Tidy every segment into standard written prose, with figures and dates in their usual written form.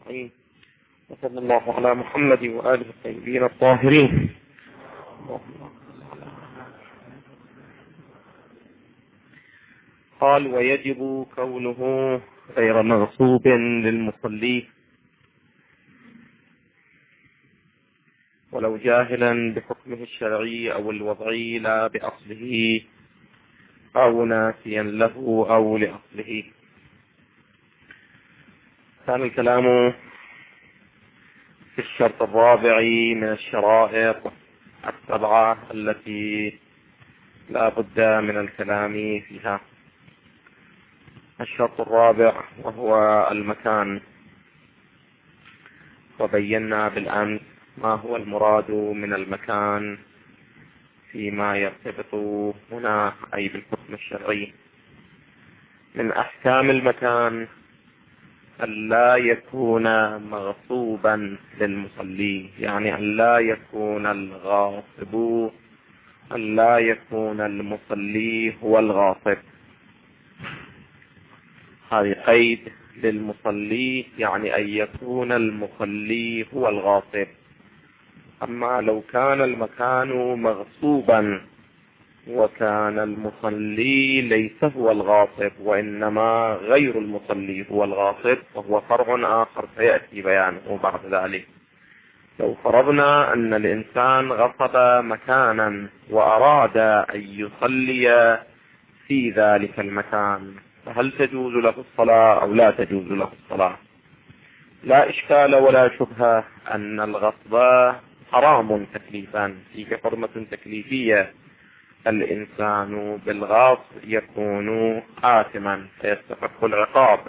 أجمعين، وصلى الله على محمد وآله الطيبين الطاهرين. قال: ويجب كونه غير مغصوب للمصلي ولو جاهلا بحكمه الشرعي أو الوضعي لا بأصله أو ناسيا له أو لأصله. كان الكلام في الشرط الرابع من الشرائط السبعة التي لا بد من الكلام فيها. الشرط الرابع وهو المكان، وبينا بالأمس ما هو المراد من المكان فيما يرتبط هنا أي بالحكم الشرعي. من أحكام المكان ألا يكون مغصوبا للمصلي، يعني ألا يكون الغاصب، ألا يكون المصلي هو الغاصب. هذا قيد للمصلي، يعني أن يكون المصلي هو الغاصب. أما لو كان المكان مغصوبا وكان المصلي ليس هو الغاصب وإنما غير المصلي هو الغاصب، وهو فرع آخر سيأتي بيانه بعد ذلك. لو فرضنا أن الإنسان غصب مكانا وأراد أن يصلي في ذلك المكان، فهل تجوز له الصلاة أو لا تجوز له الصلاة؟ لا إشكال ولا شبهة أن الغصب حرام تكليفا، فيه حرمة تكليفية. الإنسان بالغصب يكون آثما فيستحق العقاب.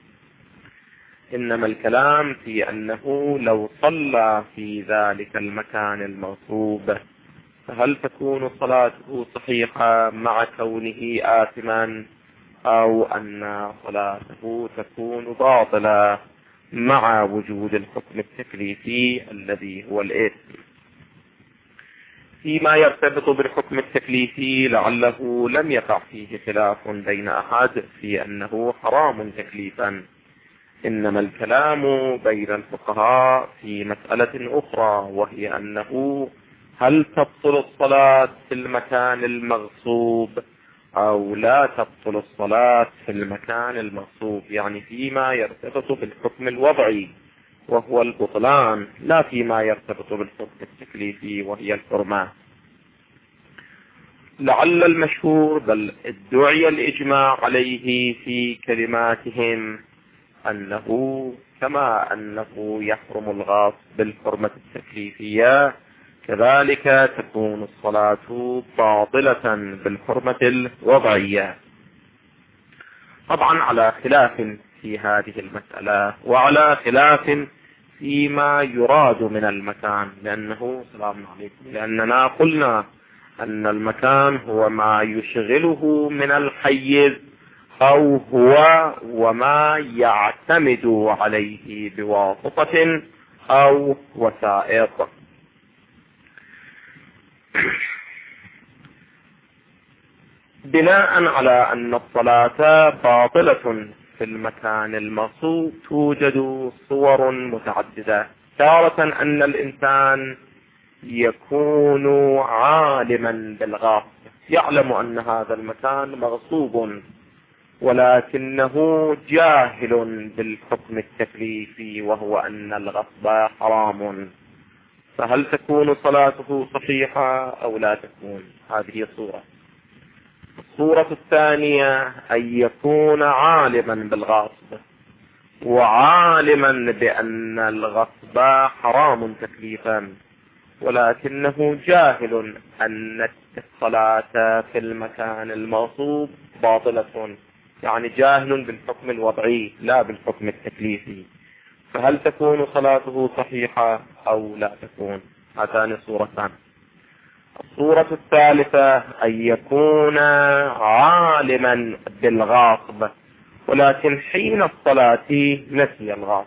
إنما الكلام في أنه لو صلى في ذلك المكان المغصوب فهل تكون صلاته صحيحة مع كونه آثما، أو أن صلاته تكون باطلة مع وجود الحكم التكليفي الذي هو الإثم. فيما يرتبط بالحكم التكليفي لعله لم يقع فيه خلاف بين أحد في أنه حرام تكليفا، إنما الكلام بين الفقهاء في مسألة أخرى، وهي أنه هل تبطل الصلاة في المكان المغصوب أو لا تبطل الصلاة في المكان المغصوب، يعني فيما يرتبط بالحكم الوضعي وهو البطلان، لا فيما يرتبط بالحكم التكليفي وهي الحرمة. لعل المشهور بل ادعي الإجماع عليه في كلماتهم أنه كما أنه يحرم الغاصب بالحرمة التكليفية كذلك تكون الصلاة باطلة بالحرمة الوضعية. طبعا على خلاف في هذه المسألة وعلى خلاف فيما يراد من المكان، لأننا قلنا أن المكان هو ما يشغله من الحيز أو هو وما يعتمد عليه بواسطة أو وسائط. بناء على أن الصلاة باطلة في المكان المغصوب توجد صور متعددة. تارة أن الإنسان يكون عالما بالغاصب، يعلم أن هذا المكان مغصوب ولكنه جاهل بالحكم التكليفي وهو أن الغصب حرام، فهل تكون صلاته صحيحة أو لا تكون؟ هذه صورة. الصورة الثانية أن يكون عالما بالغصب وعالما بأن الغصب حرام تكليفا، ولكنه جاهل أن الصلاة في المكان المغصوب باطلة، يعني جاهل بالحكم الوضعي لا بالحكم التكليفي، فهل تكون صلاته صحيحة أو لا تكون؟ هاتان صورتان. الصورة الثالثة أن يكون عالما بالغاصب ولكن حين الصلاة نسي الغاصب،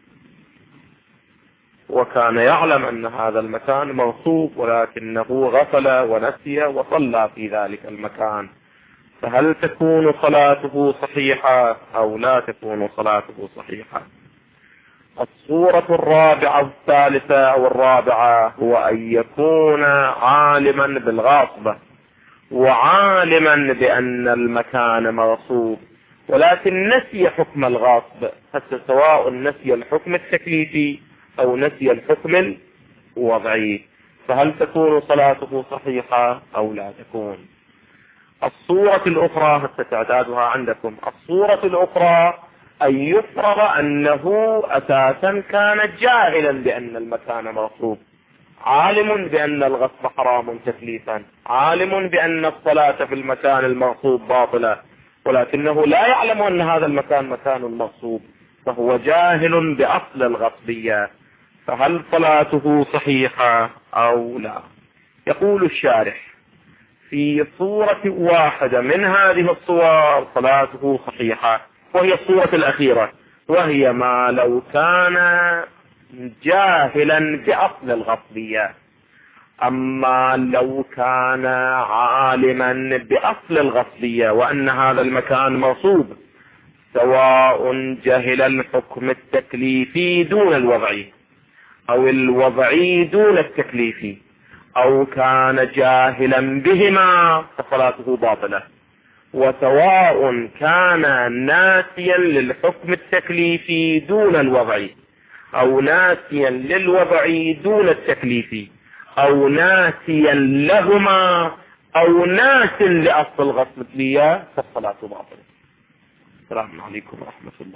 وكان يعلم أن هذا المكان مغصوب ولكنه غفل ونسي وصلى في ذلك المكان، فهل تكون صلاته صحيحة أو لا تكون صلاته صحيحة؟ الصورة الرابعة الثالثة أو الرابعة هو أن يكون عالما بالغاصب وعالما بأن المكان مغصوب، ولكن نسي حكم الغاصب، حتى سواء نسي الحكم التكليفي أو نسي الحكم الوضعي، فهل تكون صلاته صحيحة أو لا تكون؟ الصورة الأخرى تعدادها عندكم. الصورة الأخرى أن يفرض أنه أساسا كان جاهلا بأن المكان مغصوب، عالم بأن الغصب حرام تكليفا، عالم بأن الصلاة في المكان المغصوب باطلة، ولكنه لا يعلم أن هذا المكان مكان مغصوب، فهو جاهل بأصل الغصبية، فهل صلاته صحيحة أو لا؟ يقول الشارح: في صورة واحدة من هذه الصور صلاته صحيحة، وهي الصورة الأخيرة، وهي ما لو كان جاهلا بأصل الغصبية. أما لو كان عالما بأصل الغصبية وأن هذا المكان مغصوب، سواء جهل الحكم التكليفي دون الوضعي أو الوضعي دون التكليفي، أو كان جاهلا بهما، فصلاته باطلة. وسواء كان ناسيا للحكم التكليفي دون الوضعي، أو ناسيا للوضعي دون التكليفي، أو ناسيا لهما، أو ناس لأصل الغصبية، فالصلاة باطلة. السلام عليكم ورحمة الله.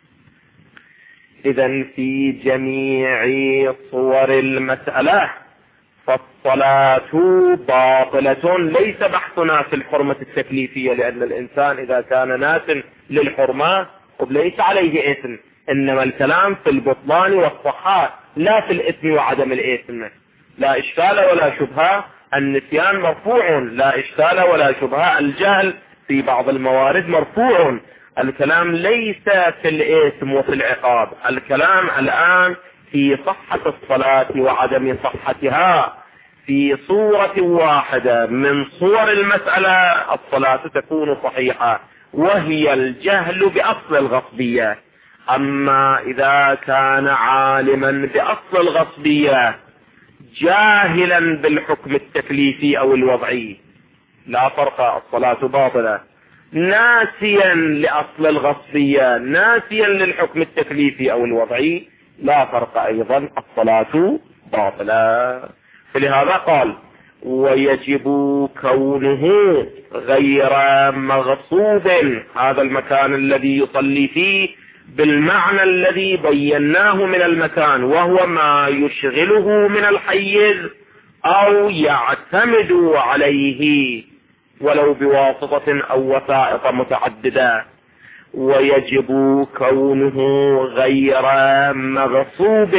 إذن في جميع صور المسألة فالصلاة باطلة. ليس بحثنا في الحرمة التكليفية، لأن الإنسان إذا كان ناس للحرمة ليس عليه إثم، إنما الكلام في البطلان والصحاء، لا في الإثم وعدم الإثم. لا إشكال ولا شبهة، النسيان مرفوع، لا إشكال ولا شبهة، الجهل في بعض الموارد مرفوع. الكلام ليس في الإثم وفي العقاب، الكلام الآن في صحة الصلاة وعدم صحتها. في صورة واحدة من صور المسألة الصلاة تكون صحيحة، وهي الجهل بأصل الغصبية. أما إذا كان عالما بأصل الغصبية جاهلا بالحكم التكليفي أو الوضعي، لا فرق، الصلاة باطلة. ناسيا لأصل الغصبية، ناسيا للحكم التكليفي أو الوضعي، لا فرق أيضا، الصلاة باطلة. فلهذا قال: ويجب كونه غير مغصوب، هذا المكان الذي يصلي فيه بالمعنى الذي بيناه من المكان، وهو ما يشغله من الحيز أو يعتمد عليه ولو بواسطة أو وسائط متعددة. ويجب كونه غير مغصوب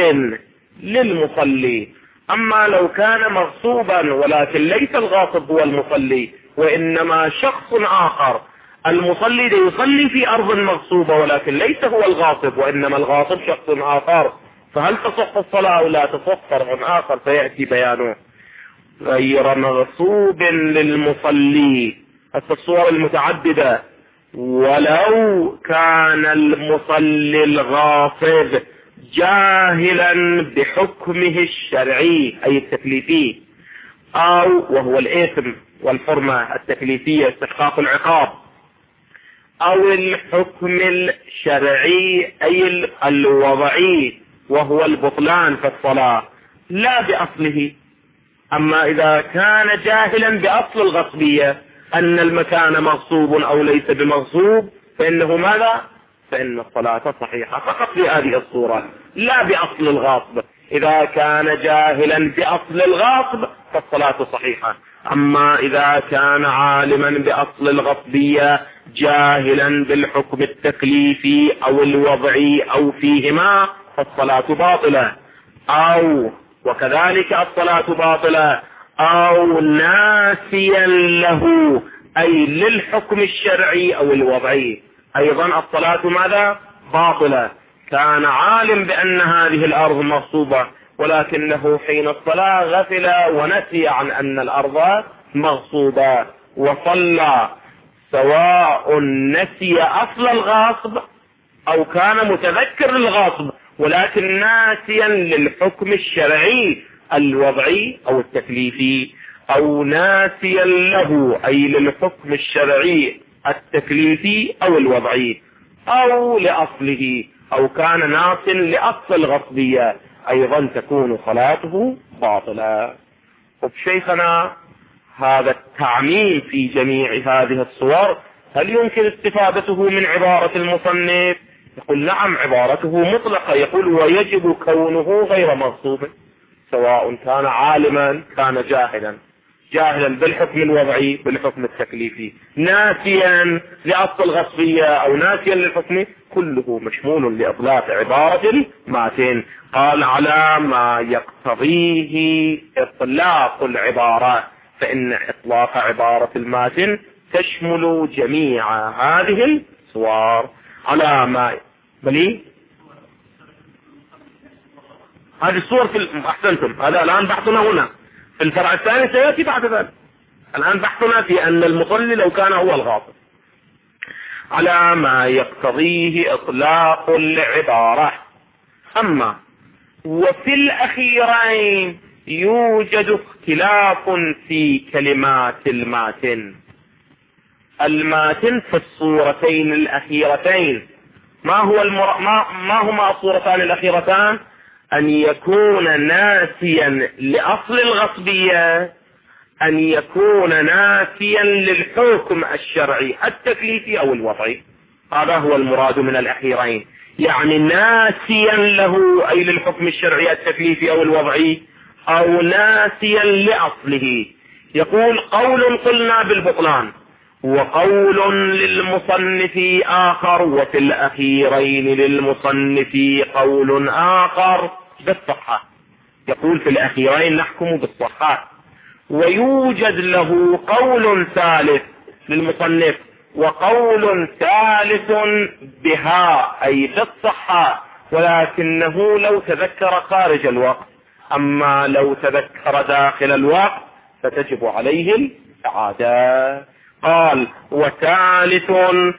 للمصلي. أما لو كان مغصوبا ولكن ليس الغاصب هو المصلي، وإنما شخص آخر، المصلي يصلي في أرض مغصوبة ولكن ليس هو الغاصب، وإنما الغاصب شخص آخر، فهل تصح الصلاة أو لا تصح؟ فرع آخر سيأتي بيانه. غير مغصوب للمصلي، الصور المتعددة. ولو كان المصلي الغاصب جاهلا بحكمه الشرعي أي التكليفي، أو وهو الإثم والحرمة التكليفية استحقاق العقاب، أو الحكم الشرعي أي الوضعي وهو البطلان في الصلاة لا بأصله. أما إذا كان جاهلا بأصل الغصبية أن المكان مغصوب أو ليس بمغصوب، فإنه ماذا؟ فإن الصلاة صحيحة فقط في هذه الصورة، لا بأصل الغاصب. إذا كان جاهلا بأصل الغاصب فالصلاة صحيحة. أما إذا كان عالما بأصل الغصبية جاهلا بالحكم التكليفي أو الوضعي أو فيهما فالصلاة باطلة. أو وكذلك الصلاة باطلة أو ناسيا له أي للحكم الشرعي أو الوضعي، أيضا الصلاة ماذا؟ باطلة. كان عالم بأن هذه الأرض مغصوبة، ولكنه حين الصلاة غفل ونسي عن أن الأرض مغصوبة وصلى، سواء نسي أصل الغاصب أو كان متذكر الغاصب ولكن ناسيا للحكم الشرعي الوضعي أو التكليفي، أو ناسيا له أي للحكم الشرعي التكليفي أو الوضعي، أو لأصله، أو كان ناس لأصل الغصبية، أيضا تكون صلاته باطلة. وبشيخنا هذا التعميم في جميع هذه الصور هل يمكن استفادته من عبارة المصنف؟ يقول نعم، عبارته مطلقة، يقول ويجب كونه غير مغصوب، سواء كان عالما كان جاهلا بالحكم الوضعي بالحكم التكليفي، ناسيا لأصل الغصبية أو ناسيا للحكم، كله مشمول لإطلاق عبارة الماتن. قال على ما يقتضيه إطلاق العبارة، فإن إطلاق عبارة الماتن تشمل جميع هذه الصور. على ما بلي هذه الصور أحسنتم، هذا الآن بحثنا هنا في الفرع الثاني سيأتي بعد ذلك. الآن بحثنا في أن المصلي لو كان هو الغاصب، على ما يقتضيه إطلاق العبارة. أما وفي الأخيرين يوجد اختلاف في كلمات الماتن. الماتن في الصورتين الأخيرتين ما هما الصورتان الأخيرتان؟ أن يكون ناسيا لأصل الغصبية، أن يكون ناسيا للحكم الشرعي التكليفي أو الوضعي. هذا هو المراد من الأخيرين، يعني ناسيا له أي للحكم الشرعي التكليفي أو الوضعي، أو ناسيا لأصله. يقول قول قلنا بالبطلان، وقول للمصنف آخر، وفي الأخيرين للمصنف قول آخر بالصحة. يقول في الأخيرين نحكم بالصحة، ويوجد له قول ثالث للمصنف وقول ثالث بها أي بالصحة، ولكنه لو تذكر خارج الوقت، أما لو تذكر داخل الوقت فتجب عليه الإعادة. قال وثالث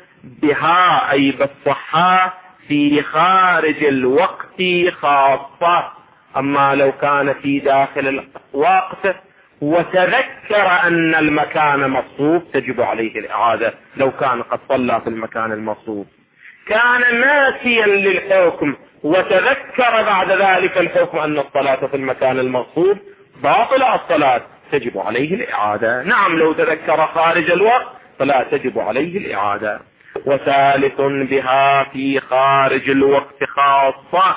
بها أي بالصحة في خارج الوقت خاصة، أما لو كان في داخل الوقت وتذكر أن المكان مصروف تجب عليه الإعادة. لو كان قد صلى في المكان المصروف، كان ناسيا للحكم وتذكر بعد ذلك الحكم أن الصلاة في المكان المصروف باطل الصلاة، تجب عليه الإعادة. نعم لو تذكر خارج الوقت فلا تجب عليه الإعادة. وثالث بها في خارج الوقت خاصة،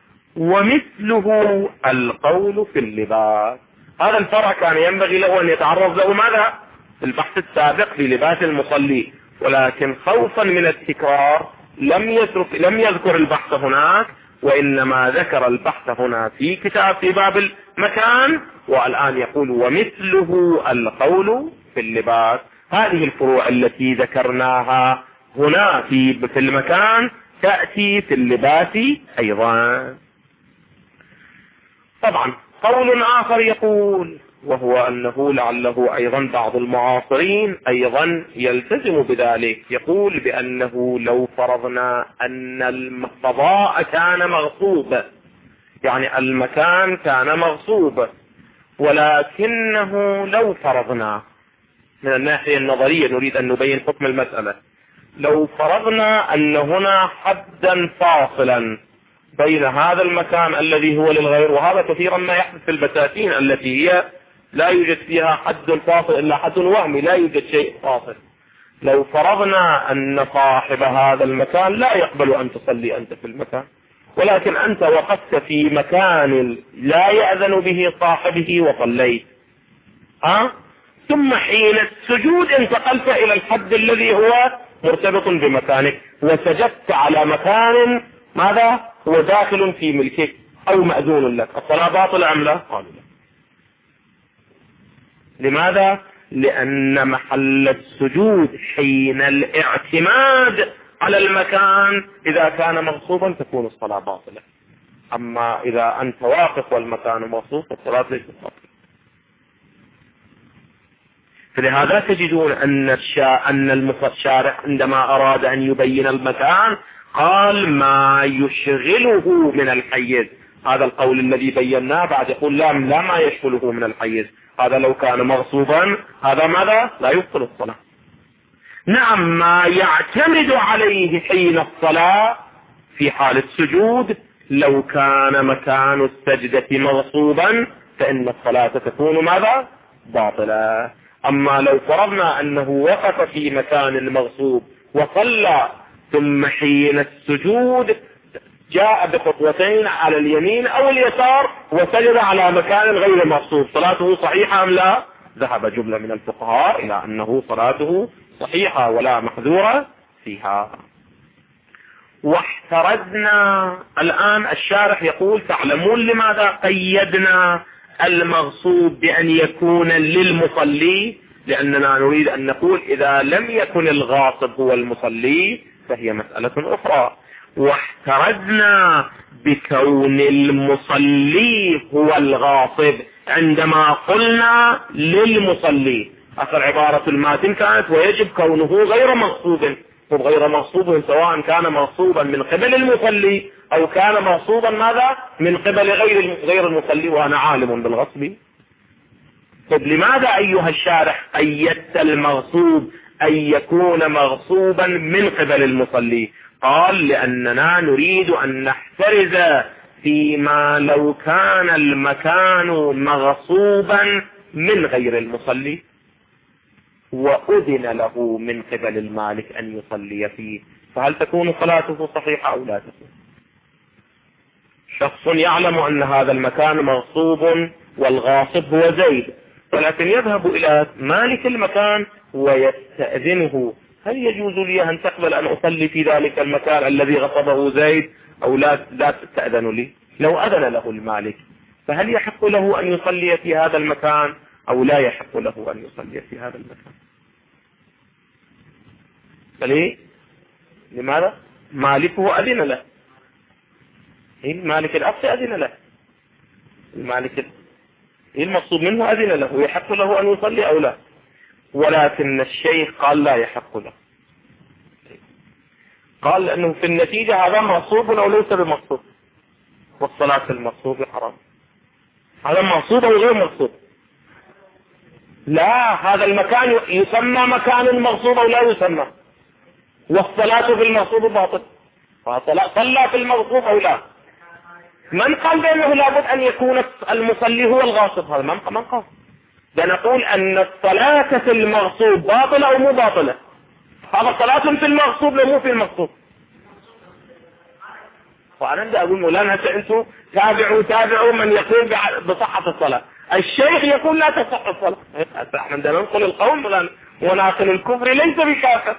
ومثله القول في اللباس. هذا الفرع كان ينبغي له أن يتعرض له ماذا؟ البحث السابق في لباس المصلي، ولكن خوفا من التكرار لم يذكر البحث هناك، وإنما ذكر البحث هنا في كتاب في باب المكان، والآن يقول ومثله القول في اللباس. هذه الفروع التي ذكرناها هنا في المكان تأتي في اللباس أيضا. طبعا قول آخر يقول، وهو أنه لعله أيضا بعض المعاصرين أيضا يلتزم بذلك، يقول بأنه لو فرضنا أن الفضاء كان مغصوب، يعني المكان كان مغصوب، ولكنه لو فرضنا من الناحية النظرية نريد أن نبين حكم المسألة، لو فرضنا أن هنا حدا فاصلا بين هذا المكان الذي هو للغير، وهذا كثيرا ما يحدث في البساتين التي هي لا يوجد فيها حد فاصل إلا حد وهمي، لا يوجد شيء فاصل. لو فرضنا أن صاحب هذا المكان لا يقبل أن تصلي أنت في المكان، ولكن أنت وقفت في مكان لا يأذن به صاحبه وصليت، ثم حين السجود انتقلت إلى الحد الذي هو مرتبط بمكانك وسجدت على مكان ماذا هو داخل في ملكك أو مأذون لك، الصلاة باطلة أم لا؟ قالوا لا. لماذا؟ لأن محل السجود حين الاعتماد على المكان إذا كان مغصوبا تكون الصلاة باطلة، أما إذا أنت واقف والمكان مغصوب فالصلاة ليست باطلة. فلهذا تجدون أن الشارع عندما أراد أن يبين المكان قال ما يشغله من الحيز. هذا القول الذي بيناه بعد يقول لا ما يشغله من الحيز. هذا لو كان مغصوبا هذا ماذا؟ لا يبطل الصلاة. نعم ما يعتمد عليه حين الصلاة في حال السجود لو كان مكان السجدة مغصوبا فإن الصلاة تكون ماذا؟ باطلة. أما لو فرضنا أنه وقف في مكان المغصوب وصلى ثم حين السجود جاء بخطوتين على اليمين أو اليسار وسجد على مكان غير مغصوب، صلاته صحيحة أم لا؟ ذهب جملة من الفقهاء إلى أنه صلاته صحيحة ولا محذورة فيها. واحترزنا. الآن الشارح يقول تعلمون لماذا قيدنا المغصوب بأن يكون للمصلي؟ لأننا نريد أن نقول إذا لم يكن الغاصب هو المصلي فهي مسألة أخرى. واحترزنا بكون المصلي هو الغاصب عندما قلنا للمصلي. آخر عبارة الماتن كانت ويجب كونه غير مغصوب. غير مغصوب سواء كان مغصوبا من قبل المصلي أو كان مغصوبا ماذا؟ من قبل غير المصلي، وأنا عالم بالغصب. طب لماذا أيها الشارح قيدت المغصوب أن يكون مغصوبا من قبل المصلي؟ قال لأننا نريد أن نحترز فيما لو كان المكان مغصوبا من غير المصلي وأذن له من قبل المالك أن يصلي فيه، فهل تكون صلاته صحيحة أو لا تكون؟ شخص يعلم أن هذا المكان مغصوب والغاصب هو زيد، ولكن يذهب إلى مالك المكان ويستأذنه، هل يجوز لي أن تقبل أن أصلي في ذلك المكان الذي غصبه زيد أو لا تستأذن لي؟ لو أذن له المالك فهل يحق له أن يصلي في هذا المكان أو لا يحق له أن يصلي في هذا المكان؟ فليه؟ لماذا؟ مالكه أذن له، مالك الأصل أذن له، المالك المقصود منه أذن له، يحق له أن يصلي أو لا؟ ولكن الشيخ قال لا يحق له، قال لأنه في النتيجة هذا مغصوب أو ليس بمغصوب، والصلاة المغصوب حرام. هذا مغصوب أو غير مغصوب؟ لا، هذا المكان يسمى مكان المغصوب أو لا يسمى، والصلاة في المغصوب باطل. صلى في المغصوب أو لا؟ من قال بأنه لابد أن يكون المصلي هو الغاصب؟ هذا من قال؟ نقول أن الصلاة في المغصوب باطلة أو مو باطلة؟ هذا صلاة في المغصوب لا مو في المغصوب. وأنا بدي أقول مولانا أنتم تابعوا من يقول بصحة الصلاة. الشيخ يقول لا تصح الصلاة. احنا بدنا ننقل القول وناقل الكفر ليس بكافر.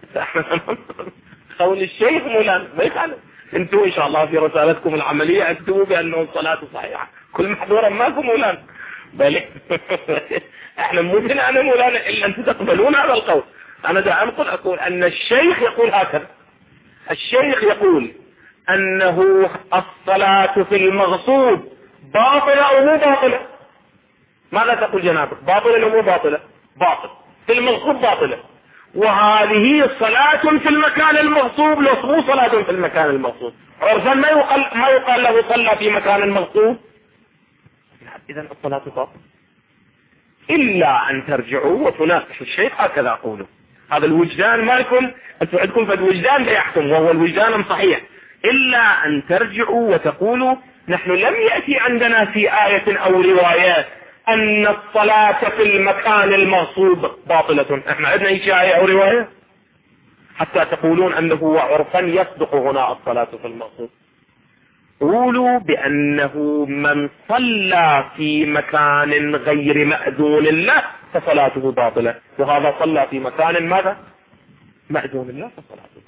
قول الشيخ مولانا ما يخالف. انتم ان شاء الله في رسالتكم العملية اكتبوا بأنه الصلاة صحيحة كل محظورا ماكم مولانا، بل احنا مو بنا انا مولانا الا انتم تقبلون هذا القول. انا دا انقل اقول ان الشيخ يقول هكذا، الشيخ يقول انه الصلاة في المغصوب باطلة او مو باطلة. ماذا تقول جنابك؟ باطلة او مو باطلة؟ باطل في المغصوب باطلة، وهذه صلاة في المكان المغصوب مو صلاة في المكان المغصوب. عرفا ما يقال له صلى في مكان المغصوب، اذا الصلاة باطلة الا ان ترجعوا وتناقشوا الشيخ. هكذا اقوله، هذا الوجدان مالكم انتم عندكم فالوجدان لا يحكم وهو الوجدان صحيح، الا ان ترجعوا وتقولوا نحن لم يأتي عندنا في آية او روايات ان الصلاة في المكان المغصوب باطلة. احنا عندنا اي آية او رواية حتى تقولون انه عرفا يصدق هنا الصلاة في المغصوب؟ قولوا بأنه من صلى في مكان غير مأذون له فصلاته باطلة، وهذا صلى في مكان ماذا؟ مأذون له فصلاته.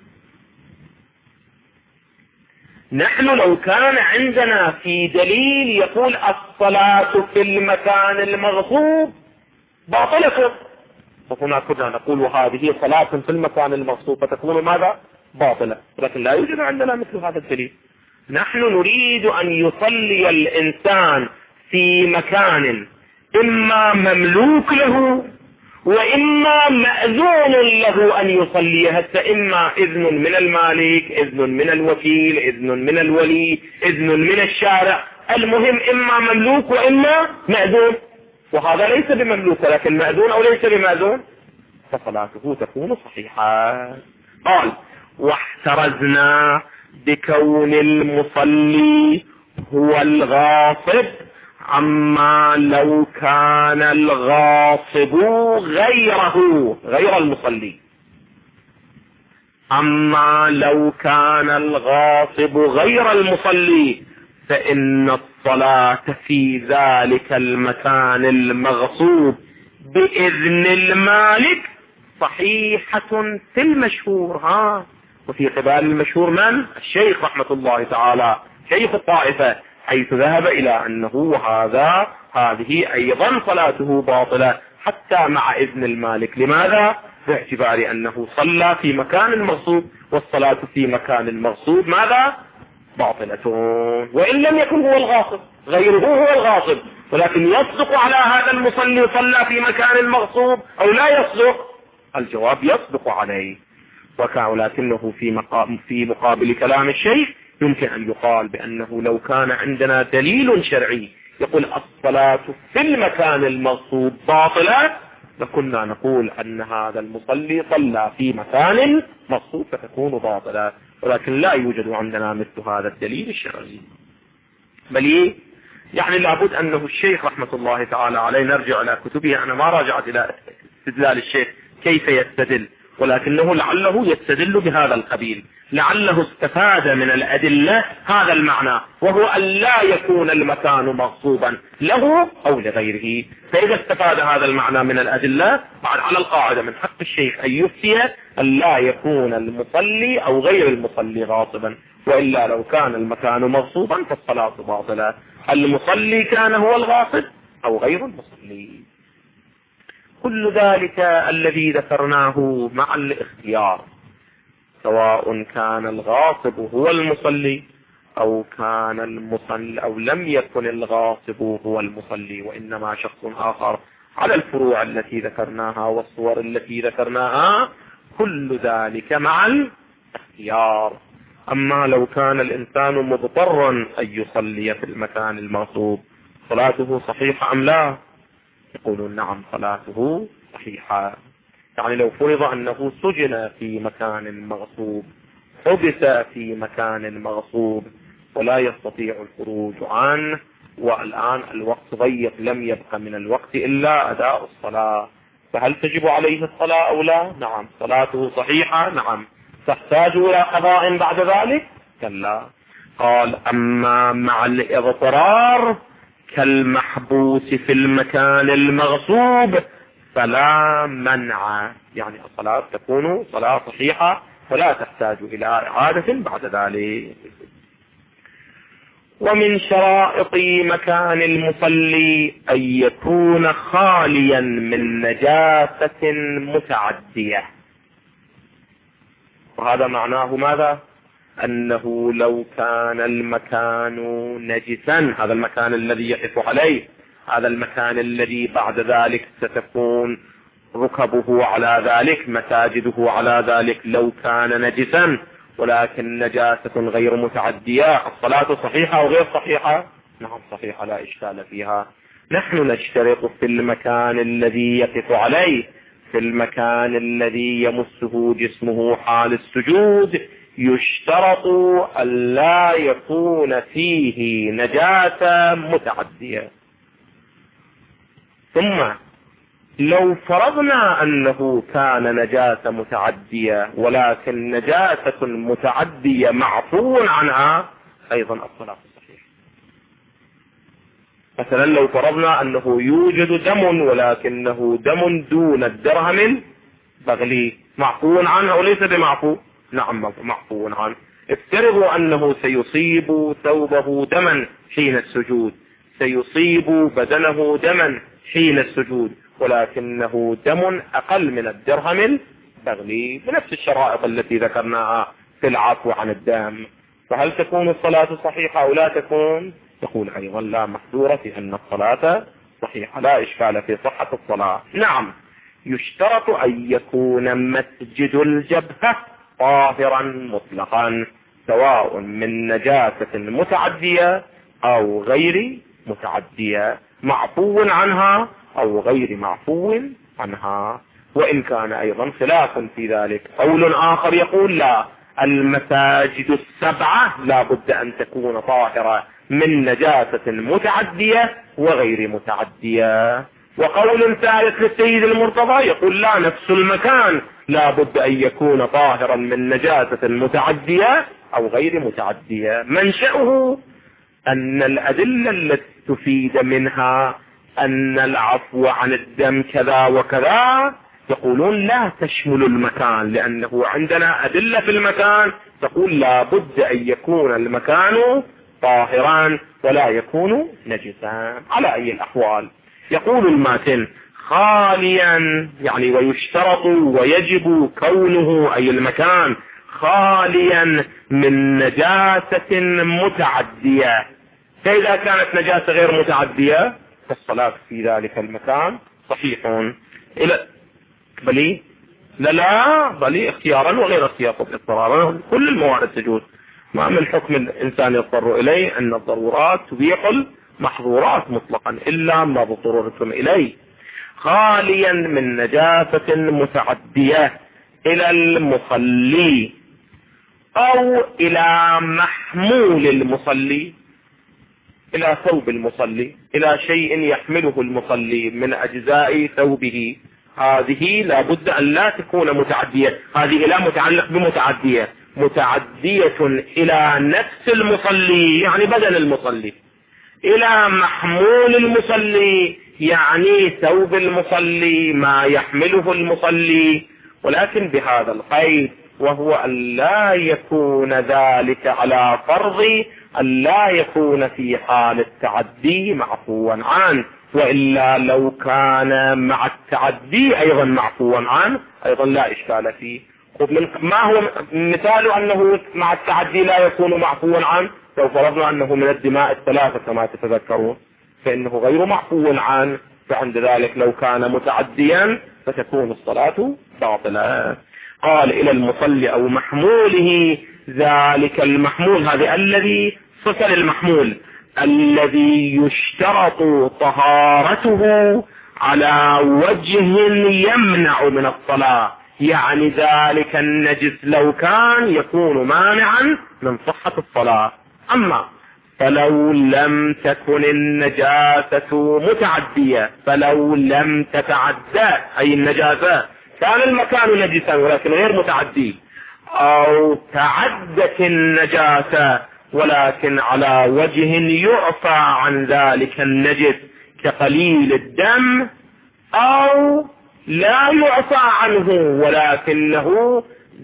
نحن لو كان عندنا في دليل يقول الصلاة في المكان المغصوب باطلة فهنا كنا نقول هذه صلاة في المكان المغصوب فتكون ماذا؟ باطلة، لكن لا يوجد عندنا مثل هذا الدليل. نحن نريد أن يصلي الإنسان في مكان إما مملوك له وإما مأذون له أن يصلي. هسه إما إذن من المالك، إذن من الوكيل، إذن من الولي، إذن من الشارع، المهم إما مملوك وإما مأذون، وهذا ليس بمملوك لكن مأذون أو ليس بمأذون، فصلاته تكون صحيحة. قال واحترزنا بكون المصلي هو الغاصب عما لو كان الغاصب غير المصلي. أما لو كان الغاصب غير المصلي فإن الصلاة في ذلك المكان المغصوب بإذن المالك صحيحة في المشهور. وفي قبال المشهور من؟ الشيخ رحمة الله تعالى شيخ الطائفة، حيث ذهب إلى أنه هذه أيضا صلاته باطلة حتى مع إذن المالك. لماذا؟ باعتبار أنه صلى في مكان مغصوب، والصلاة في مكان مغصوب ماذا؟ باطلة، وإن لم يكن هو الغاصب، غيره هو الغاصب، ولكن يصدق على هذا المصلي صلى في مكان مغصوب أو لا يصدق؟ الجواب يصدق عليه. ولكنه في مقابل كلام الشيخ يمكن أن يقال بأنه لو كان عندنا دليل شرعي يقول الصلاة في المكان المغصوب باطلة لكنا نقول أن هذا المصلي صلى في مكان مغصوب فتكون باطلة، ولكن لا يوجد عندنا مثل هذا الدليل الشرعي. بل يعني لابد أنه الشيخ رحمة الله تعالى عليه، نرجع إلى كتبه، أنا ما راجعت إلى استدلال الشيخ كيف يستدل، ولكنه لعله يستدل بهذا القبيل، لعله استفاد من الأدلة هذا المعنى، وهو أن لا يكون المكان مغصوبا له أو لغيره. فإذا استفاد هذا المعنى من الأدلة بعد على القاعدة من حق الشيخ أن يفتي أن لا يكون المصلي أو غير المصلي غاصبا، وإلا لو كان المكان مغصوبا فالصلاة باطلة، المصلي كان هو الغاصب أو غير المصلي. كل ذلك الذي ذكرناه مع الاختيار، سواء كان الغاصب هو المصلي أو كان المصلي أو لم يكن الغاصب هو المصلي، وإنما شخص آخر، على الفروع التي ذكرناها والصور التي ذكرناها، كل ذلك مع الاختيار. أما لو كان الإنسان مضطرا أن يصلي في المكان المغصوب صلاته صحيحة أم لا؟ يقولون نعم صلاته صحيحة. يعني لو فرض أنه سجن في مكان مغصوب، حبس في مكان مغصوب ولا يستطيع الخروج عنه، والآن الوقت ضيق لم يبق من الوقت إلا أداء الصلاة، فهل تجب عليه الصلاة أو لا؟ نعم صلاته صحيحة. نعم. تحتاج إلى قضاء بعد ذلك؟ كلا. قال أما مع الاضطرار كالمحبوس في المكان المغصوب فلا منع، يعني الصلاة تكون صلاة صحيحة ولا تحتاج إلى إعادة بعد ذلك. ومن شرائط مكان المصلي أن يكون خاليا من نجاسة متعدية، وهذا معناه ماذا؟ أنه لو كان المكان نجسا، هذا المكان الذي يقف عليه، هذا المكان الذي بعد ذلك ستكون ركبه على ذلك، مساجده على ذلك، لو كان نجسا ولكن نجاسة غير متعدية، الصلاة صحيحة أو غير صحيحة؟ نعم صحيحة لا إشكال فيها. نحن نشترط في المكان الذي يقف عليه، في المكان الذي يمسه جسمه حال السجود، يشترط أن لا يكون فيه نجاسة متعدية. ثم لو فرضنا أنه كان نجاسة متعدية ولكن نجاسة متعدية معفو عنها، أيضا الصلاة صحيحة. مثلا لو فرضنا أنه يوجد دم ولكنه دم دون الدرهم البغلي، معفو عنه وليس بمعفو؟ نعم معفو عنه. افترضوا أنه سيصيب ثوبه دما حين السجود، سيصيب بدنه دما حين السجود، ولكنه دم أقل من الدرهم البغلي بنفس الشرائط التي ذكرناها في العفو عن الدم، فهل تكون الصلاة صحيحة أو لا تكون؟ يقول أيضا لا محذورة في أن الصلاة صحيحة، لا إشكال في صحة الصلاة. نعم يشترط أن يكون مسجد الجبهة طاهرا مطلقا، سواء من نجاسة متعدية أو غير متعدية، معفو عنها أو غير معفو عنها. وإن كان أيضا خلاف في ذلك، قول آخر يقول لا، المساجد السبعة لا بد أن تكون طاهرة من نجاسة متعدية وغير متعدية. وقول ثالث للسيد المرتضى يقول لا، نفس المكان لا بد أن يكون طاهرا من نجاسة متعدية أو غير متعدية. منشأه أن الأدلة التي تفيد منها أن العفو عن الدم كذا وكذا يقولون لا تشمل المكان، لأنه عندنا أدلة في المكان تقول لا بد أن يكون المكان طاهرا ولا يكون نجسا على أي الأحوال. يقول الماتن خاليا، يعني ويشترط ويجب كونه أي المكان خاليا من نجاسة متعدية. فإذا كانت نجاسة غير متعدية فالصلاة في ذلك المكان صحيح. بلي لا بلي اختيارا وغير اختيار اضطرارا، كل الموارد تجوز. ما من حكم الإنسان يضطر إليه أن الضرورات تبيح المحظورات مطلقا إلا ما اضطررتم إليه. خاليا من نجاسة متعدية إلى المصلي أو إلى محمول المصلي، إلى ثوب المصلي، إلى شيء يحمله المصلي من أجزاء ثوبه، هذه لا بد أن لا تكون متعدية. هذه لا متعلق بمتعدية، متعدية إلى نفس المصلي يعني بدن المصلي، إلى محمول المصلي يعني ثوب المصلي ما يحمله المصلي، ولكن بهذا القيد، وهو أن لا يكون ذلك على فرض أن لا يكون في حال التعدي معفوا عنه، وإلا لو كان مع التعدي أيضا معفوا عنه أيضا لا إشكال فيه. ما هو مثال أنه مع التعدي لا يكون معفوا عنه؟ لو فرضنا أنه من الدماء الثلاثة كما تتذكرون فإنه غير معفو عنه، فعند ذلك لو كان متعديا فتكون الصلاة باطلة. قال إلى المصلي أو محموله، ذلك المحمول هذا الذي صفة المحمول الذي يشترط طهارته على وجه يمنع من الصلاة، يعني ذلك النجس لو كان يكون مانعا من صحة الصلاة. أما فلو لم تكن النجاسة متعدية، فلو لم تتعدى أي النجاسة، كان المكان نجسا ولكن غير متعدي، أو تعدت النجاسة ولكن على وجه يعفى عن ذلك النجس كقليل الدم، أو لا يعفى عنه ولكنه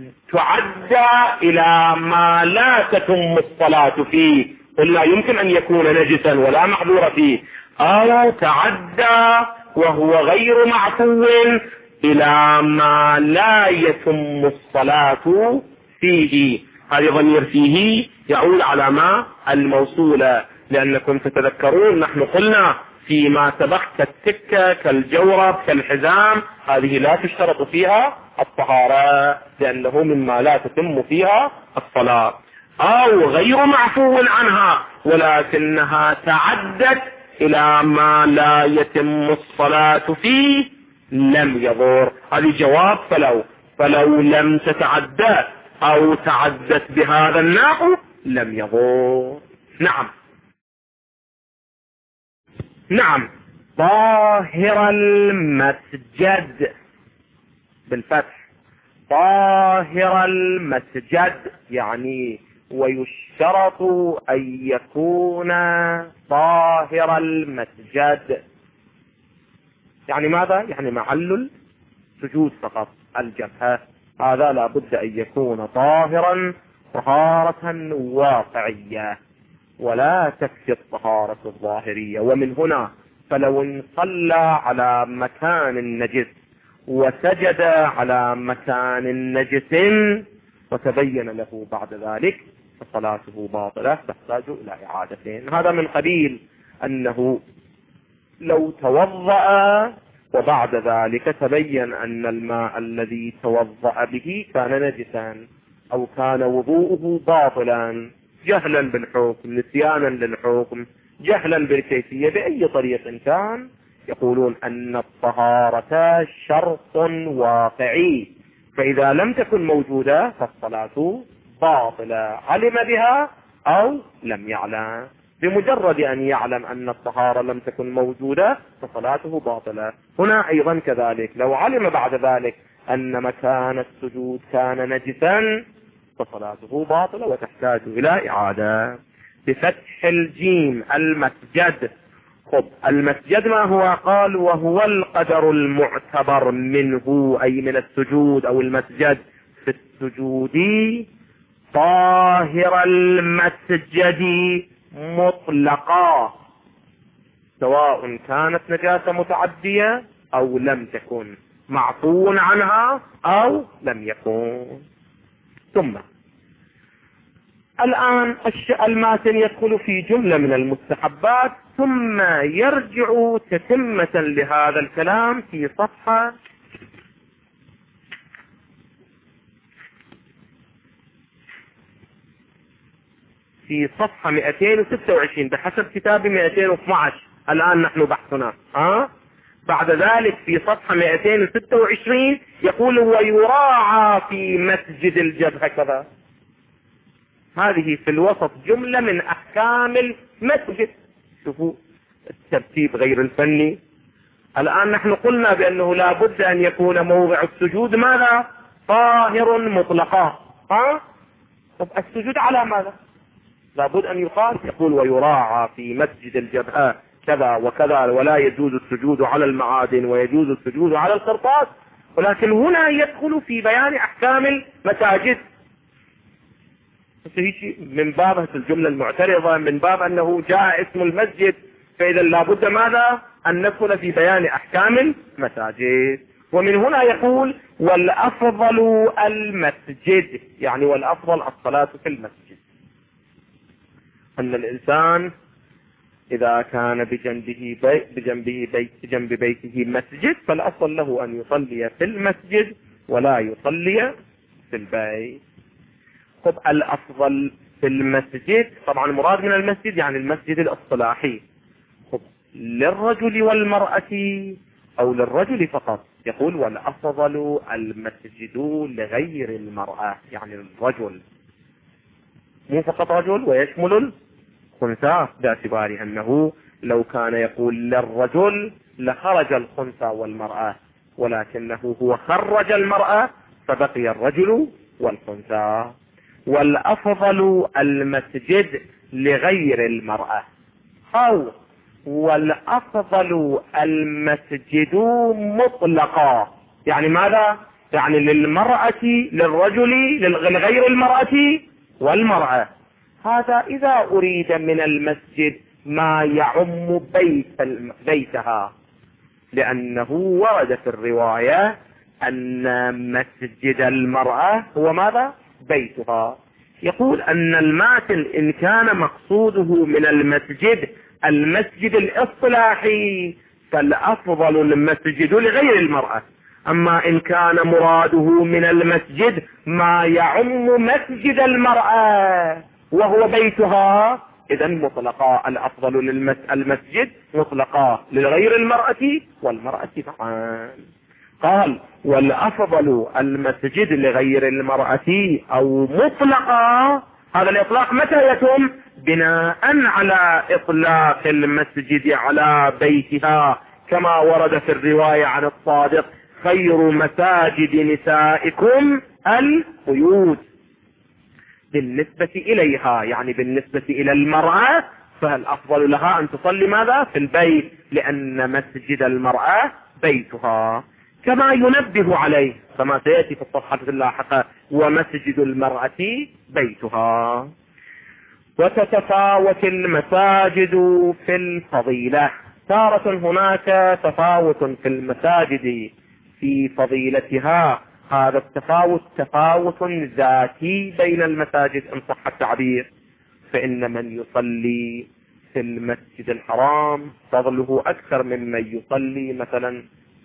تعدى إلى ما لا تتم الصلاة فيه، قلنا يمكن أن يكون نجسا ولا معذور فيه، أو تعدى وهو غير معفو إلى ما لا يتم الصلاة فيه. هذا ضمير فيه يعود على ما الموصولة، لأنكم تتذكرون نحن قلنا فيما سبق كالتكة كالجورب كالحزام هذه لا تشترط فيها الطهارة لأنه مما لا تتم فيها الصلاة، أو غير معفو عنها ولكنها تعدت إلى ما لا يتم الصلاة فيه لم يضر. هذه جواب فلو لم تتعدى أو تعدت بهذا النحو لم يضر. نعم طاهر المسجد بالفتح، طاهر المسجد يعني ويشترط أن يكون طاهر المسجد. يعني ماذا؟ يعني محل السجود فقط الجبهة، هذا لا بد أن يكون طاهرا طهارة واقعية ولا تكفي الطهارة الظاهرية. ومن هنا فلو صلى على مكان نجس وسجد على مكان نجس وتبين له بعد ذلك فصلاته باطلة تحتاج إلى إعادتين. هذا من قبيل أنه لو توضأ وبعد ذلك تبين أن الماء الذي توضأ به كان نجسا أو كان وضوءه باطلا جهلا بالحكم، نسيانا للحكم، جهلا بالكيفية، بأي طريق كان، يقولون أن الطهارة شرط واقعي، فإذا لم تكن موجودة فالصلاة باطلة، علم بها أو لم يعلم. بمجرد أن يعلم أن الطهارة لم تكن موجودة فصلاته باطلة. هنا أيضا كذلك، لو علم بعد ذلك أن مكان السجود كان نجسا فصلاته باطلة وتحتاج إلى إعادة. بفتح الجيم المسجد. خب المسجد ما هو؟ قال وهو القدر المعتبر منه، أي من السجود أو المسجد في السجود، طاهر المسجد مطلقا، سواء كانت نجاسة متعدية أو لم تكن، معفو عنها أو لم يكن. ثم الآن الماتن يدخل في جملة من المستحبات، ثم يرجع تتمة لهذا الكلام في صفحة 226 بحسب كتاب 212. الآن نحن بحثنا بعد ذلك في صفحة 226 يقول ويراعى في مسجد الجبهة كذا. هذه في الوسط جملة من أحكام المسجد. شوفوا الترتيب غير الفني. الآن نحن قلنا بأنه لا بد أن يكون موضع السجود ماذا؟ طاهر مطلقا. طب السجود على ماذا؟ لا بد أن يقال. يقول ويراعى في مسجد الجبهة كذا وكذا، ولا يجوز السجود على المعادن ويجوز السجود على القرطاس. ولكن هنا يدخل في بيان أحكام المساجد من باب الجملة المعترضة، من باب أنه جاء اسم المسجد، فإذا لابد ماذا؟ أن ندخل في بيان أحكام المساجد. ومن هنا يقول والأفضل المسجد، يعني والأفضل الصلاة في المسجد. أن الإنسان إذا كان بجنب بيته مسجد فالأفضل له أن يصلي في المسجد ولا يصلي في البيت. طب الأفضل في المسجد، طبعا المراد من المسجد يعني المسجد الاصطلاحي. طب للرجل والمرأة أو للرجل فقط؟ يقول والأفضل المسجد لغير المرأة، يعني الرجل، مو فقط رجل ويشمل الخنثى، باعتبار أنه لو كان يقول للرجل لخرج الخنثى والمرأة، ولكنه هو خرج المرأة فبقي الرجل والخنثى. والأفضل المسجد لغير المرأة، أو والأفضل المسجد مطلقا، يعني ماذا؟ يعني للمرأة، للرجل، لغير المرأة والمرأة. هذا إذا أريد من المسجد ما يعم بيتها، لأنه ورد في الرواية أن مسجد المرأة هو ماذا؟ بيتها. يقول أن الماتن إن كان مقصوده من المسجد المسجد الاصطلاحي فالأفضل المسجد لغير المرأة. أما إن كان مراده من المسجد ما يعم مسجد المرأة وهو بيتها إذا مطلقا، الأفضل المسجد مطلقا لغير المرأة والمرأة معا. قال والأفضل المسجد لغير المرأة أو مطلقا. هذا الإطلاق متى يتم؟ بناء على إطلاق المسجد على بيتها، كما ورد في الرواية عن الصادق خير مساجد نسائكم البيوت. بالنسبة إليها يعني بالنسبة إلى المرأة فالأفضل لها أن تصلي ماذا؟ في البيت، لأن مسجد المرأة بيتها. كما ينبه عليه كما سيأتي في الصفحة اللاحقة ومسجد المرأة بيتها. وتتفاوت المساجد في الفضيلة. تارة هناك تفاوت في المساجد في فضيلتها، هذا التفاوت تفاوت ذاتي بين المساجد إن صح التعبير، فإن من يصلي في المسجد الحرام فضله أكثر ممن يصلي مثلا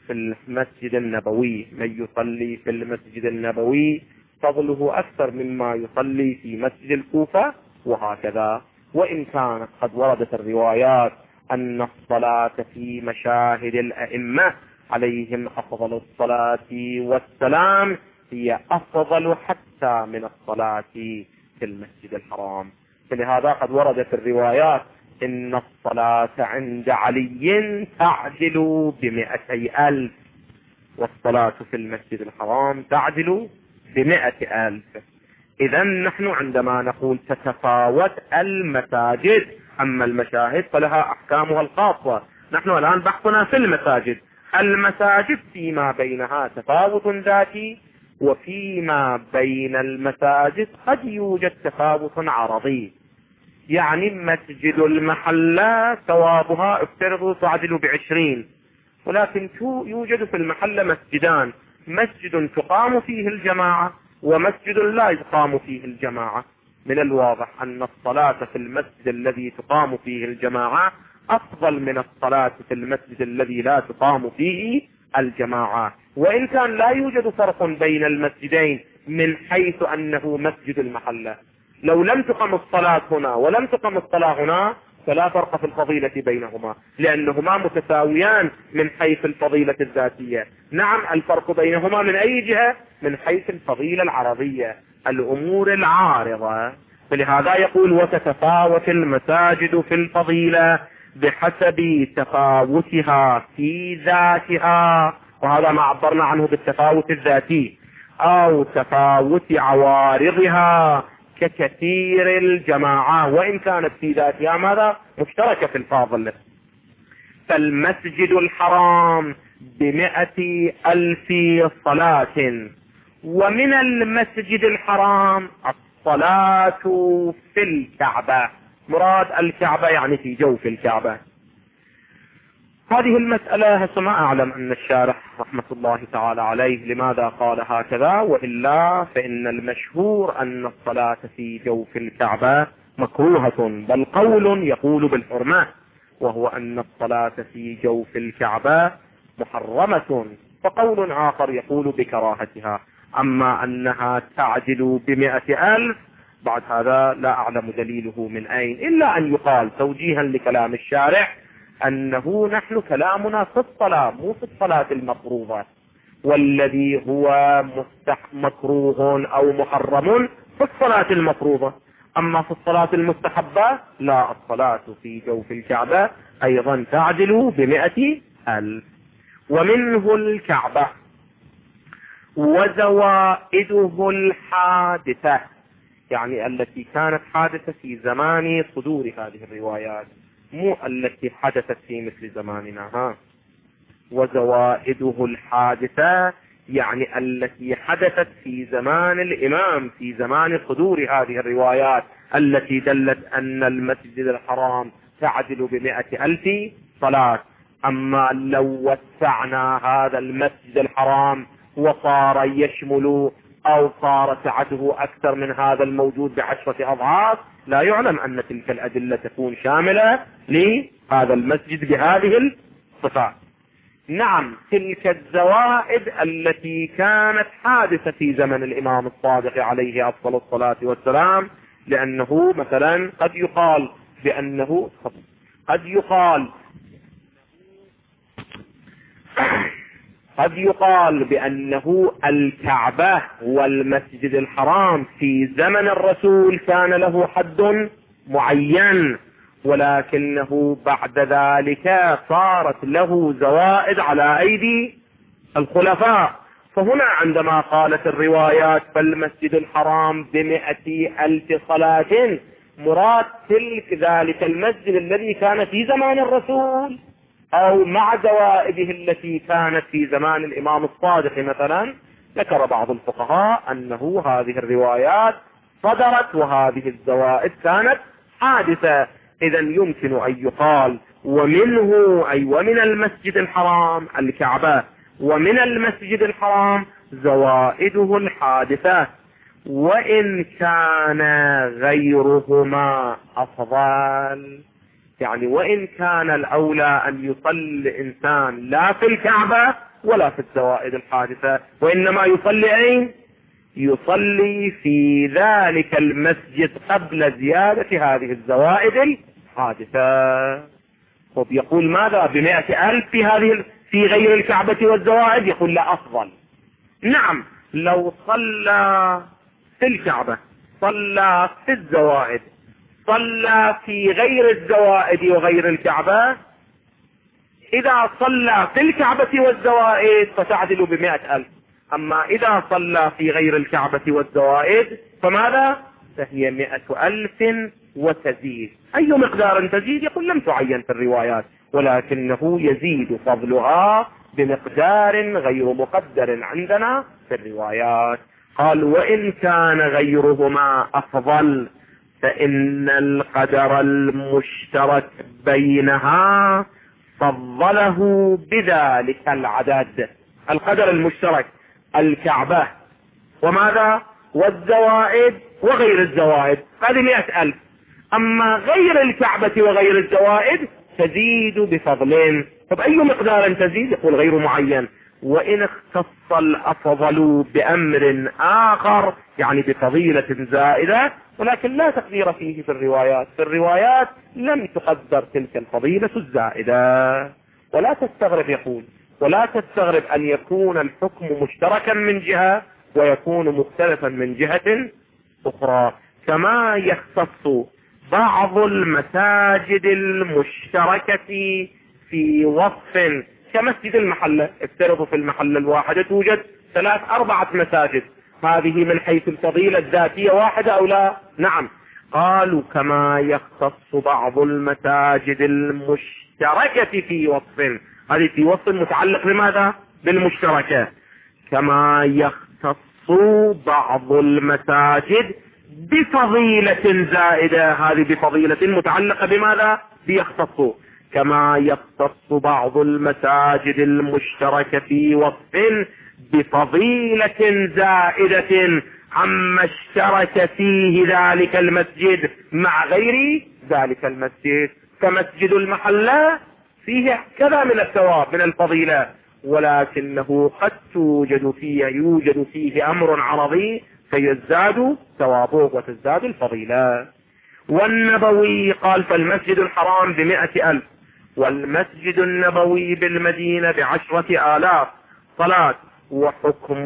في المسجد النبوي، من يصلي في المسجد النبوي فضله أكثر مما يصلي في مسجد الكوفة، وهكذا. وإن كانت قد وردت الروايات أن الصلاة في مشاهد الأئمة عليهم أفضل الصلاة والسلام هي أفضل حتى من الصلاة في المسجد الحرام. فلهذا قد وردت الروايات إن الصلاة عند علي تعدل ب200,000، والصلاة في المسجد الحرام تعدل ب100,000. إذا نحن عندما نقول تتفاوت المساجد، أما المشاهد فلها أحكامها الخاصة. نحن الآن بحثنا في المساجد. المساجد فيما بينها تفاوت ذاتي، وفيما بين المساجد قد يوجد تفاوت عرضي. يعني مسجد المحلة ثوابها افترضوا تعدل ب20، ولكن يوجد في المحلة مسجدان، مسجد تقام فيه الجماعة ومسجد لا يقام فيه الجماعة. من الواضح أن الصلاة في المسجد الذي تقام فيه الجماعة أفضل من الصلاة في المسجد الذي لا تقام فيه الجماعة، وإن كان لا يوجد فرق بين المسجدين من حيث أنه مسجد المحلة. لو لم تقم الصلاة هنا ولم تقم الصلاة هنا فلا فرق في الفضيلة بينهما، لأنهما متساويان من حيث الفضيلة الذاتية. نعم، الفرق بينهما من أي جهة؟ من حيث الفضيلة العرضية، الأمور العارضة. فلهذا يقول وتتفاوت المساجد في الفضيلة بحسب تفاوتها في ذاتها، وهذا ما عبرنا عنه بالتفاوت الذاتي، أو تفاوت عوارضها ككثير الجماعة، وإن كانت في ذاتها ماذا؟ مشتركة في الفاضل. فالمسجد الحرام ب100,000 صلاة. ومن المسجد الحرام الصلاة في الكعبة، مراد الكعبة يعني في جوف الكعبة. هذه المسألة ما أعلم أن الشارح رحمة الله تعالى عليه لماذا قال هكذا، وإلا فإن المشهور أن الصلاة في جوف الكعبة مكروهة، بل قول يقول بالحرمة، وهو أن الصلاة في جوف الكعبة محرمة، وقول آخر يقول بكراهتها. أما أنها تعدل ب100,000 بعد هذا لا أعلم دليله من أين، إلا أن يقال توجيها لكلام الشارع أنه نحن كلامنا في الصلاة مو في الصلاة المفروضة، والذي هو مكروه أو محرم في الصلاة المفروضة. أما في الصلاة المستحبة لا، الصلاة في جوف الكعبة أيضا تعدل ب100,000. ومنه الكعبة وزوائده الحادثة، يعني التي كانت حادثة في زمان صدور هذه الروايات، مو التي حدثت في مثل زماننا. وزوائده الحادثة يعني التي حدثت في زمان الإمام، في زمان صدور هذه الروايات التي دلت أن المسجد الحرام تعدل ب100,000 صلاة. أما لو وسعنا هذا المسجد الحرام وصار يشمل أو صار سعته أكثر من هذا الموجود ب10 أضعاف، لا يعلم أن تلك الأدلة تكون شاملة لهذا المسجد بهذه الصفات. نعم، تلك الزوائد التي كانت حادثة في زمن الإمام الصادق عليه أفضل الصلاة والسلام، لأنه مثلا قد يقال بأنه الكعبة والمسجد الحرام في زمن الرسول كان له حد معين، ولكنه بعد ذلك صارت له زوائد على أيدي الخلفاء. فهنا عندما قالت الروايات فالمسجد الحرام ب100,000 صلاة، مراد تلك ذلك المسجد الذي كان في زمان الرسول أو مع زوائده التي كانت في زمان الإمام الصادق مثلا. ذكر بعض الفقهاء أنه هذه الروايات صدرت وهذه الزوائد كانت حادثة. إذا يمكن أن يقال ومنه أي ومن المسجد الحرام الكعبة، ومن المسجد الحرام زوائده الحادثة، وإن كان غيرهما أفضل. يعني وإن كان الأولى أن يصلي الإنسان لا في الكعبة ولا في الزوائد الحادثة، وإنما يصلي أين؟ يصلي في ذلك المسجد قبل زيادة هذه الزوائد الحادثة. يقول ماذا؟ ب100,000 في غير الكعبة والزوائد؟ يقول لا، أفضل. نعم، لو صلى في الكعبة، صلى في الزوائد، صلى في غير الزوائد وغير الكعبة، إذا صلى في الكعبة والزوائد فتعدل ب100,000. أما إذا صلى في غير الكعبة والزوائد فماذا؟ فهي 100,000 وتزيد. أي مقدار تزيد؟ يقول لم تعين في الروايات، ولكنه يزيد فضلها بمقدار غير مقدر عندنا في الروايات. قال وإن كان غيرهما أفضل فإن القدر المشترك بينها فضله بذلك العدد. القدر المشترك الكعبة وماذا؟ والزوائد وغير الزوائد، هذه 100,000. أما غير الكعبة وغير الزوائد تزيد بفضلين. طب أي مقدار تزيد؟ يقول غير معين. وإن اختص الأفضل بأمر آخر، يعني بفضيلة زائدة، ولكن لا تقدير فيه في الروايات. في الروايات لم تقدر تلك الفضيلة الزائدة. ولا تستغرب، يقول ولا تستغرب أن يكون الحكم مشتركا من جهة ويكون مختلفا من جهة أخرى، كما يختص بعض المساجد المشتركة في وصف كمسجد المحلة. افترضوا في المحلة الواحدة توجد 3-4 مساجد، هذه من حيث الفضيلة الذاتية واحدة أو لا؟ نعم. قالوا كما يختص بعض المساجد المشتركة في وصف، هذه في وصف متعلق بماذا؟ بالمشتركة. كما يختص بعض المساجد بفضيلة زائدة، هذه بفضيلة متعلقة بماذا؟ بيختص. كما يختص بعض المساجد المشتركة في وصف بفضيلة زائدة عما اشترك فيه ذلك المسجد مع غير ذلك المسجد. كمسجد المحلة فيه كذا من الثواب من الفضيلة، ولكنه قد يوجد فيه أمر عرضي فيزداد ثوابه وتزداد الفضيلة. والنبوي قال فالمسجد الحرام ب100,000 والمسجد النبوي بالمدينة ب10,000 صلاة، وحكم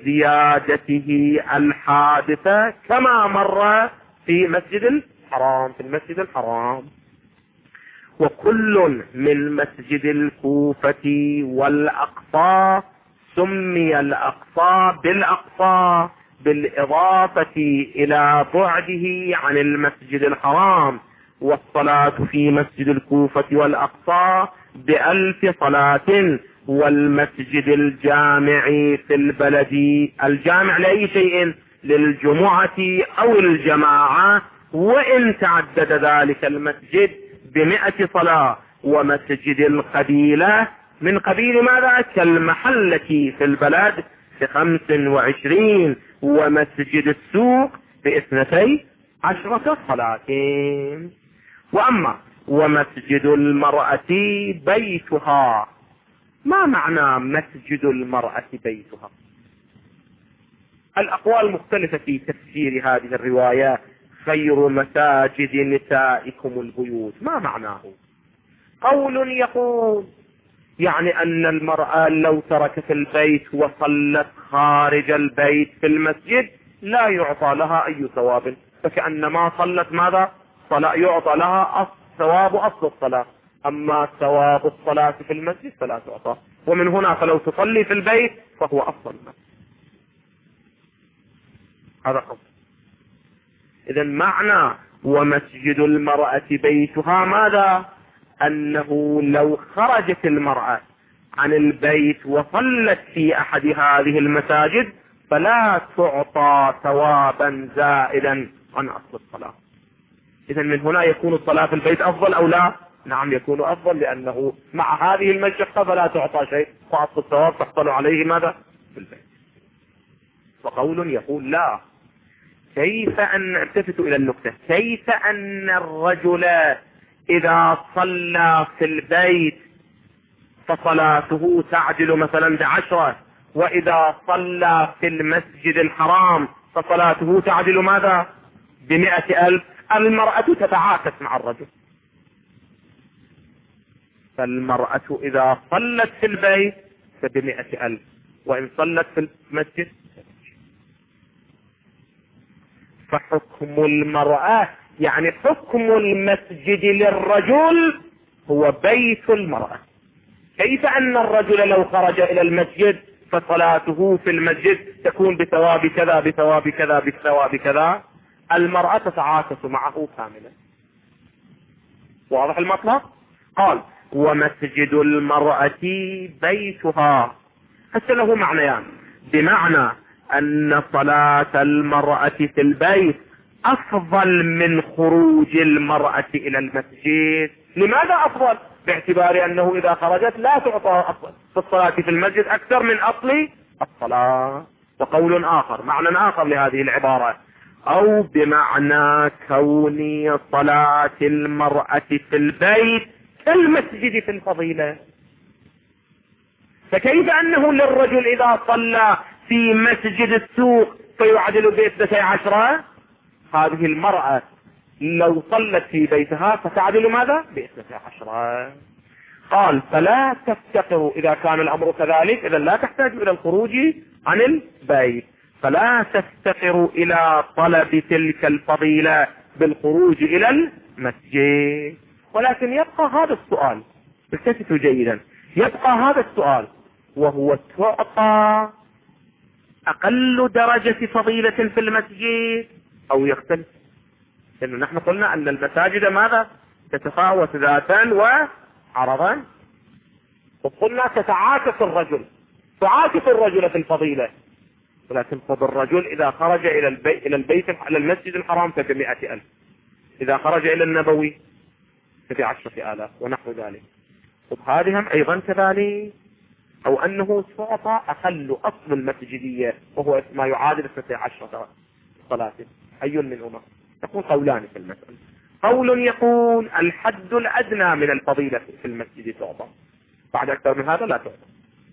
زيادته الحادثة كما مر في المسجد الحرام. وكل من مسجد الكوفة والأقصى سمي الأقصى بالأقصى بالإضافة إلى بعده عن المسجد الحرام، والصلاة في مسجد الكوفة والأقصى ب1000 صلاة، والمسجد الجامع في البلد الجامع لأي شيء، للجمعة أو الجماعة، وإن تعدد ذلك المسجد ب100 صلاة. ومسجد القبيلة من قبيل ماذا؟ كالمحلة في البلد ب25، ومسجد السوق ب12 صلاة. وأما ومسجد المرأة بيتها، ما معنى مسجد المرأة بيتها؟ الأقوال مختلفة في تفسير هذه الرواية. خير مساجد نسائكم البيوت، ما معناه؟ قول يقول يعني أن المرأة لو تركت البيت وصلت خارج البيت في المسجد لا يعطى لها أي ثواب، فكأنما صلت ماذا؟ صلاة، يعطى لها ثواب أصل الصلاة، أما ثواب الصلاة في المسجد فلا تعطى. ومن هنا فلو تصلي في البيت فهو أفضل. هذا قول. إذن معنى ومسجد المرأة بيتها ماذا؟ أنه لو خرجت المرأة عن البيت وصلت في أحد هذه المساجد فلا تعطى ثوابا زائدا عن أصل الصلاة. إذن من هنا يكون الصلاة في البيت أفضل أو لا؟ نعم يكون أفضل، لأنه مع هذه المشقة فلا تعطى شيء، فأصل الثواب تحصل عليه ماذا؟ في البيت. وقول يقول لا، كيف أن التفتوا إلى النقطة، كيف أن الرجل إذا صلى في البيت فصلاته تعدل مثلا ب10، وإذا صلى في المسجد الحرام فصلاته تعدل ماذا؟ ب100,000. المرأة تتعاكس مع الرجل، فالمرأة إذا صلت في البيت ب100,000، وإن صلت في المسجد. فحكم المرأة يعني حكم المسجد للرجل هو بيت المرأة. كيف أن الرجل لو خرج إلى المسجد فصلاته في المسجد تكون بثواب كذا بثواب كذا بثواب كذا، المرأة تتعاكس معه كاملا. واضح المطلب؟ قال ومسجد المرأة بيتها. هسه له معنيان، بمعنى أن صلاة المرأة في البيت أفضل من خروج المرأة إلى المسجد. لماذا أفضل؟ باعتبار أنه إذا خرجت لا تعطى في الصلاة في المسجد أكثر من أصل الصلاة. وقول آخر، معنى آخر لهذه العبارة، أو بمعنى كون صلاة المرأة في البيت كالمسجد في الفضيلة. فكيف أنه للرجل إذا صلى في مسجد السوق فيعدل ب12، هذه المرأة لو صلت في بيتها فتعدل ماذا؟ ب12. قال فلا تفتقر، إذا كان الأمر كذلك إذا لا تحتاج إلى الخروج عن البيت، فلا تفتقر إلى طلب تلك الفضيلة بالخروج إلى المسجد. ولكن يبقى هذا السؤال، التفتوا جيدا، يبقى هذا السؤال، وهو تعطى أقل درجة فضيلة في المسجد أو يختلف؟ لأنه نحن قلنا أن المساجد ماذا؟ تتفاوت ذاتا وعرضا، وقلنا تتعاكس الرجل، تعاكس الرجل في الفضيلة. ولكن خذ الرجل إذا خرج إلى البيت إلى المسجد الحرام ف100,000، إذا خرج إلى النبوي ف10,000 ونحو ذلك. هذه هم أيضا كذلك، أو أنه تعطى أقل أصل المسجدية وهو ما يعادل 12 صلاة. أي منهما؟ يقول قولان في المسألة. قول يقول الحد الأدنى من الفضيلة في المسجد تعطى، بعد أكثر من هذا لا تعطى.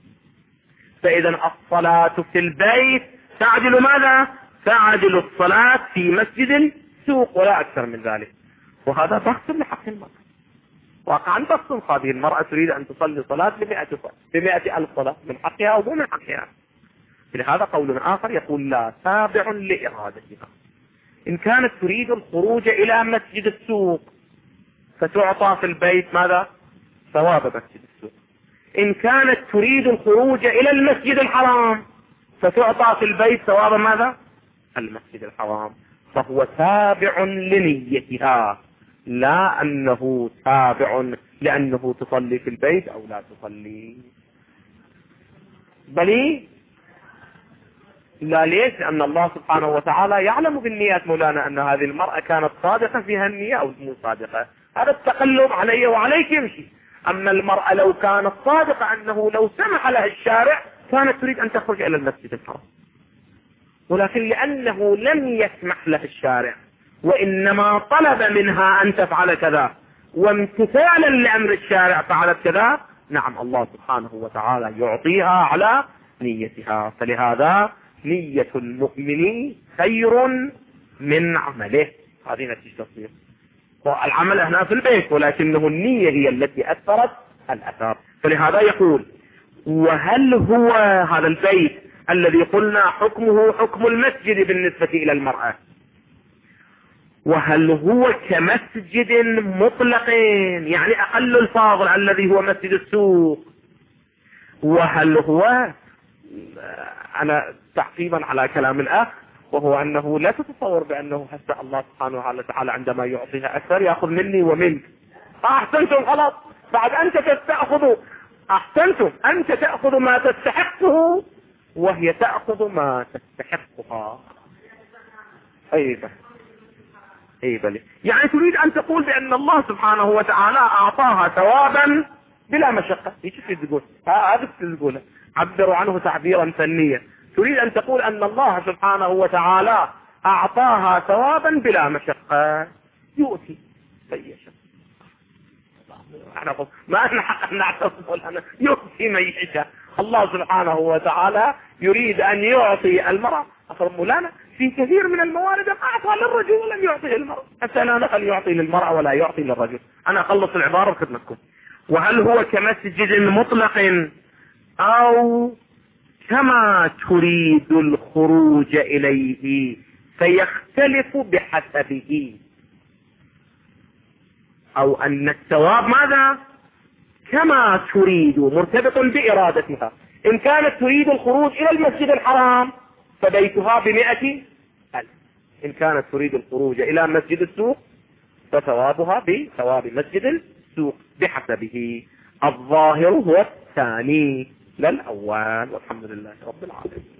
فإذا الصلاة في البيت تعدل ماذا؟ تعدل الصلاة في مسجد السوق ولا أكثر من ذلك. وهذا بخس لحق المرأة، واقعا بخس. هذه المرأة تريد أن تصلي صلاة ب100,000 صلاة، من حقها أو مو من حقها. لهذا قول آخر يقول لا، تابع لإرادتها. إن كانت تريد الخروج إلى مسجد السوق فتعطى في البيت ماذا؟ ثواب مسجد السوق. إن كانت تريد الخروج إلى المسجد الحرام فتعطى في البيت ثواب ماذا؟ المسجد الحرام. فهو تابع لنيتها، لا أنه تابع لأنه تصلي في البيت أو لا تصلي. بل لا، ليش؟ لأن الله سبحانه وتعالى يعلم بالنيات مولانا أن هذه المرأة كانت صادقة فيها النية أو مو صادقة. هذا التقلب علي وعليك يمشي. أما المرأة لو كانت صادقة أنه لو سمح لها الشارع كانت تريد أن تخرج إلى المسجد الحرام، ولكن لأنه لم يسمح لها الشارع وإنما طلب منها أن تفعل كذا، وامتثالا لأمر الشارع فعلت كذا، نعم الله سبحانه وتعالى يعطيها على نيتها. فلهذا نية المؤمن خير من عمله. هذه نتيجة تصير العمل هنا في البيت، ولكنه النية هي التي أثرت الأثر. فلهذا يقول وهل هو هذا البيت الذي قلنا حكمه حكم المسجد بالنسبة إلى المرأة، وهل هو كمسجد مطلق يعني أقل الفاضل الذي هو مسجد السوق، وهل هو، أنا تعقيبا على كلام الأخ، وهو أنه لا تتصور بأنه حتى الله سبحانه وتعالى عندما يعطيها أكثر يأخذ مني ومنك. أحسنتم، خلاص بعد أنت تأخذ، أحسنتم، أنت تأخذ ما تستحقه وهي تأخذ ما تستحقها. أي بلي، يعني تريد أن تقول بأن الله سبحانه وتعالى أعطاها ثوابا بلا مشقة. ايش تقول؟ هذا تقوله، عبروا عنه تعبيرا فنيا. تريد أن تقول أن الله سبحانه وتعالى أعطاها ثوابا بلا مشقة، يؤتي من يشاء. ما لنا حق أن نعتصم لنا، يؤتي من يشاء. الله سبحانه وتعالى يريد أن يعطي المرأة. أخر مولانا في كثير من الموارد أعطى للرجل ولم يعطي للمرأة، حتى لا نخل يعطي للمرأة ولا يعطي للرجل. أنا أخلص العبارة بخدمتكم. وهل هو كمسجد مطلق أو كما تريد الخروج إليه فيختلف بحسبه، أو أن الثواب ماذا كما تريد مرتبط بإرادتها. إن كانت تريد الخروج إلى المسجد الحرام فبيتها ب100,000. إن كانت تريد الخروج إلى مسجد السوق فثوابها بثواب مسجد السوق بحسبه. الظاهر هو الثاني لا الأول، والحمد لله رب العالمين.